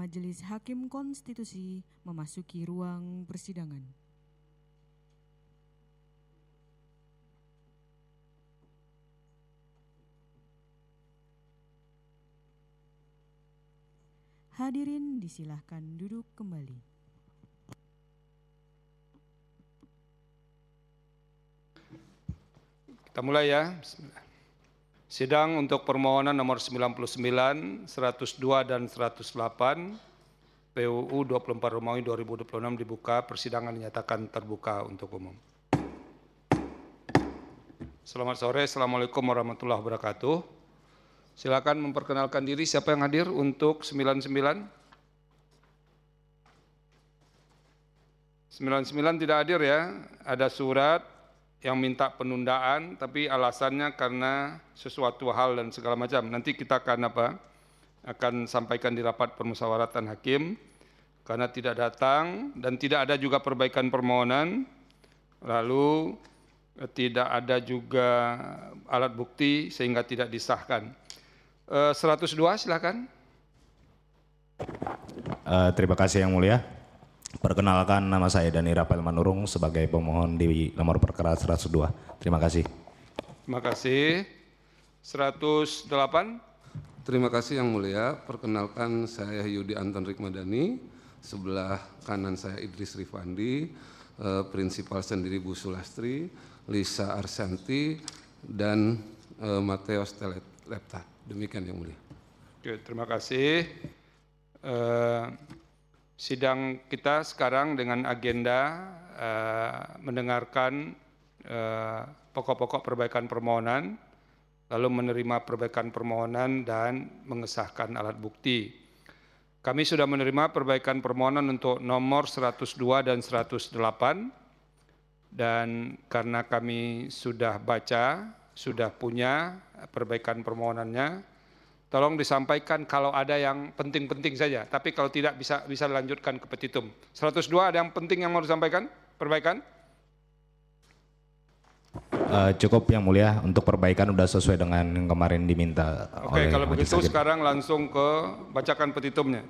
Majelis Hakim Konstitusi memasuki ruang persidangan. Hadirin disilahkan duduk kembali. Kita mulai ya. Bismillah. Sidang untuk permohonan nomor 99, 102 dan 108 PUU 24 Romawi 2026 dibuka, persidangan dinyatakan terbuka untuk umum. Selamat sore, Assalamualaikum warahmatullahi wabarakatuh. Silakan memperkenalkan diri siapa yang hadir untuk 99. 99 tidak hadir ya, ada surat yang minta penundaan, tapi alasannya karena sesuatu hal dan segala macam. Nanti kita akan sampaikan di rapat permusyawaratan hakim, karena tidak datang dan tidak ada juga perbaikan permohonan, lalu tidak ada juga alat bukti sehingga tidak disahkan. 102 silakan. Terima kasih Yang Mulia. Perkenalkan, nama saya Dani Rafael Manurung sebagai pemohon di nomor perkara 102. Terima kasih. Terima kasih. 108. Terima kasih Yang Mulia. Perkenalkan, saya Yudi Anton Rikmadani. Sebelah kanan saya Idris Rifandi, prinsipal sendiri Bu Sulastri, Lisa Arsanti, dan Mateos Telepta. Demikian Yang Mulia. Oke, terima kasih. Sidang kita sekarang dengan agenda mendengarkan pokok-pokok perbaikan permohonan, lalu menerima perbaikan permohonan dan mengesahkan alat bukti. Kami sudah menerima perbaikan permohonan untuk nomor 102 dan 108, dan karena kami sudah baca, sudah punya perbaikan permohonannya, tolong disampaikan kalau ada yang penting-penting saja, tapi kalau tidak bisa dilanjutkan ke petitum. 102 ada yang penting yang mau disampaikan? Perbaikan? Cukup Yang Mulia, untuk perbaikan sudah sesuai dengan yang kemarin diminta. Oke, kalau begitu sekarang langsung ke bacakan petitumnya.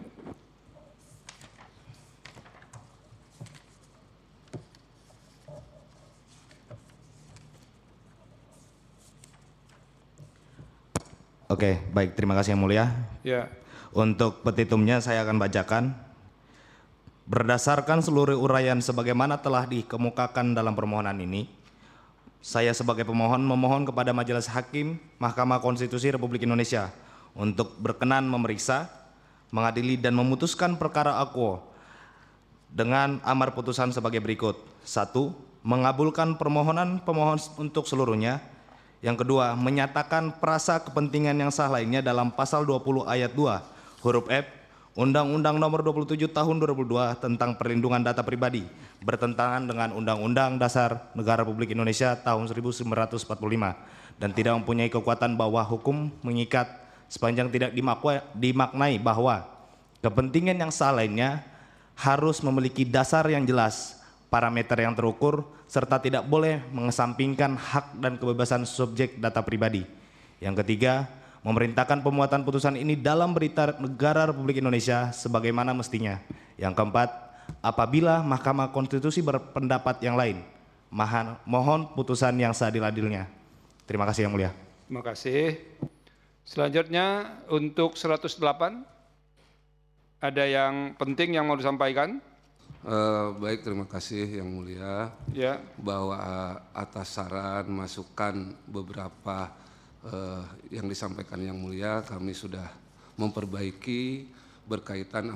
Oke, baik, terima kasih Yang Mulia. Ya. Untuk petitumnya saya akan bacakan. Berdasarkan seluruh uraian sebagaimana telah dikemukakan dalam permohonan ini, saya sebagai pemohon memohon kepada Majelis Hakim Mahkamah Konstitusi Republik Indonesia untuk berkenan memeriksa, mengadili dan memutuskan perkara akuo dengan amar putusan sebagai berikut. 1. Mengabulkan permohonan pemohon untuk seluruhnya. Yang kedua, menyatakan perasa kepentingan yang sah lainnya dalam pasal 20 ayat 2 huruf F Undang-Undang Nomor 27 Tahun 2002 tentang Perlindungan Data Pribadi bertentangan dengan Undang-Undang Dasar Negara Republik Indonesia tahun 1945 dan tidak mempunyai kekuatan bahwa hukum mengikat sepanjang tidak dimaknai bahwa kepentingan yang sah lainnya harus memiliki dasar yang jelas, parameter yang terukur, serta tidak boleh mengesampingkan hak dan kebebasan subjek data pribadi. Yang ketiga, memerintahkan pemuatan putusan ini dalam berita negara Republik Indonesia sebagaimana mestinya. Yang keempat, apabila Mahkamah Konstitusi berpendapat yang lain, mohon putusan yang seadil-adilnya. Terima kasih Yang Mulia. Terima kasih. Selanjutnya untuk 108, ada yang penting yang mau disampaikan? Baik, terima kasih Yang Mulia. Ya. Bahwa atas saran, masukan beberapa yang disampaikan Yang Mulia, kami sudah memperbaiki berkaitan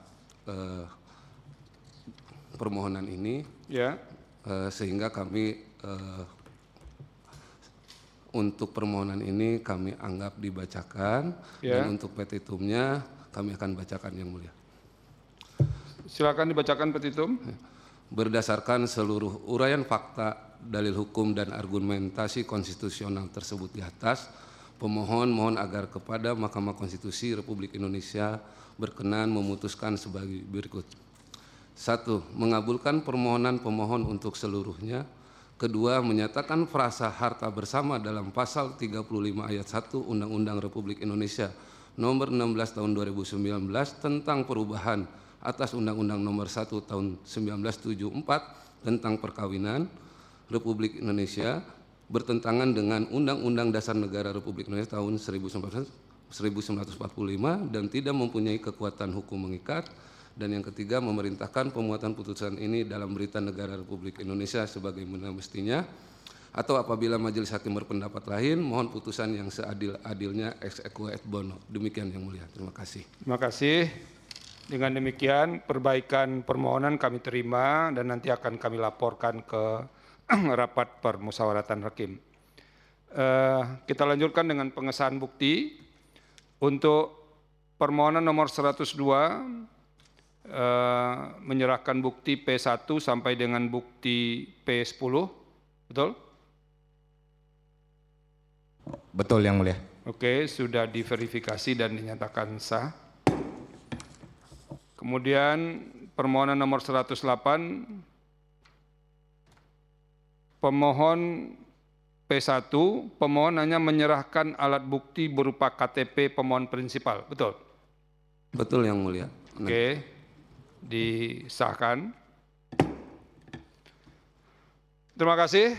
permohonan ini. Ya. Sehingga kami untuk permohonan ini kami anggap dibacakan. Ya. Dan untuk petitumnya kami akan bacakan Yang Mulia. Silakan dibacakan petitum. Berdasarkan seluruh uraian fakta, dalil hukum dan argumentasi konstitusional tersebut di atas, pemohon mohon agar kepada Mahkamah Konstitusi Republik Indonesia berkenan memutuskan sebagai berikut. 1. Mengabulkan permohonan pemohon untuk seluruhnya. Kedua, menyatakan frasa harta bersama dalam pasal 35 ayat 1 Undang-Undang Republik Indonesia Nomor 16 Tahun 2019 tentang perubahan atas Undang-Undang Nomor 1 Tahun 1974 tentang Perkawinan Republik Indonesia bertentangan dengan Undang-Undang Dasar Negara Republik Indonesia tahun 1945 dan tidak mempunyai kekuatan hukum mengikat. Dan yang ketiga, memerintahkan pemuatan putusan ini dalam Berita Negara Republik Indonesia sebagaimana mestinya, atau apabila majelis hakim berpendapat lain, mohon putusan yang seadil-adilnya ex equo et bono. Demikian yang mulia. Terima kasih. Terima kasih. Dengan demikian perbaikan permohonan kami terima dan nanti akan kami laporkan ke rapat permusyawaratan hakim. Kita lanjutkan dengan pengesahan bukti. Untuk permohonan nomor 102 menyerahkan bukti P1 sampai dengan bukti P10, betul? Betul yang mulia. Oke, sudah diverifikasi dan dinyatakan sah. Kemudian permohonan nomor 108, pemohon P1, pemohon hanya menyerahkan alat bukti berupa KTP pemohon prinsipal, betul? Betul yang mulia. Oke, disahkan. Terima kasih.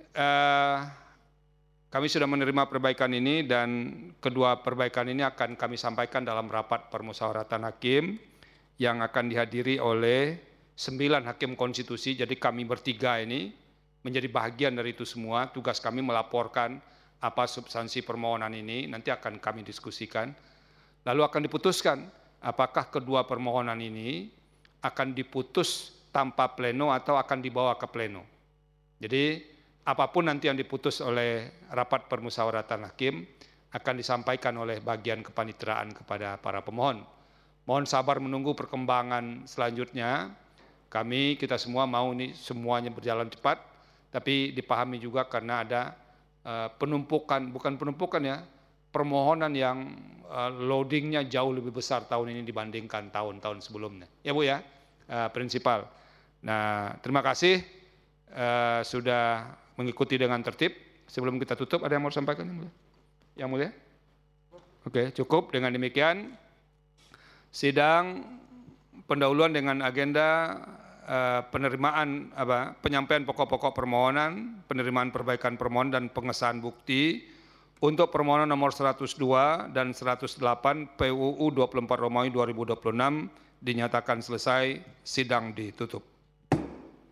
Kami sudah menerima perbaikan ini dan kedua perbaikan ini akan kami sampaikan dalam rapat permusyawaratan hakim yang akan dihadiri oleh 9 hakim konstitusi. Jadi kami bertiga ini menjadi bagian dari itu semua. Tugas kami melaporkan apa substansi permohonan ini, nanti akan kami diskusikan. Lalu akan diputuskan apakah kedua permohonan ini akan diputus tanpa pleno atau akan dibawa ke pleno. Jadi apapun nanti yang diputus oleh rapat permusyawaratan hakim akan disampaikan oleh bagian kepanitraan kepada para pemohon. Mohon sabar menunggu perkembangan selanjutnya. Kita semua mau ini semuanya berjalan cepat, tapi dipahami juga karena ada penumpukan, bukan penumpukan ya, permohonan yang loadingnya jauh lebih besar tahun ini dibandingkan tahun-tahun sebelumnya. Ya Bu ya, prinsipal. Nah, terima kasih sudah mengikuti dengan tertib. Sebelum kita tutup, ada yang mau sampaikan yang mulia? Yang mulia? Oke, cukup. Dengan demikian, sidang pendahuluan dengan agenda penerimaan penyampaian pokok-pokok permohonan, penerimaan perbaikan permohonan dan pengesahan bukti untuk permohonan nomor 102 dan 108 PUU 24 Romawi 2026 dinyatakan selesai, sidang ditutup.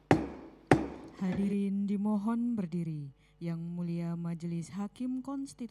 Hadirin dimohon berdiri. Yang Mulia Majelis Hakim Konstitusi